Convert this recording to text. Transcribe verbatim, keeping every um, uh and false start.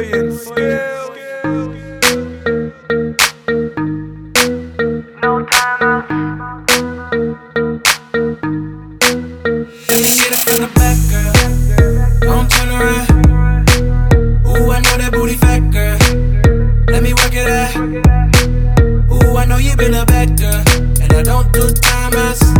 playing skills. No time. Let me get it from the back, girl. Don't turn around. Ooh, I know that booty fat, girl. Let me work it out. Ooh, I know you been a bad girl, and I don't do timers.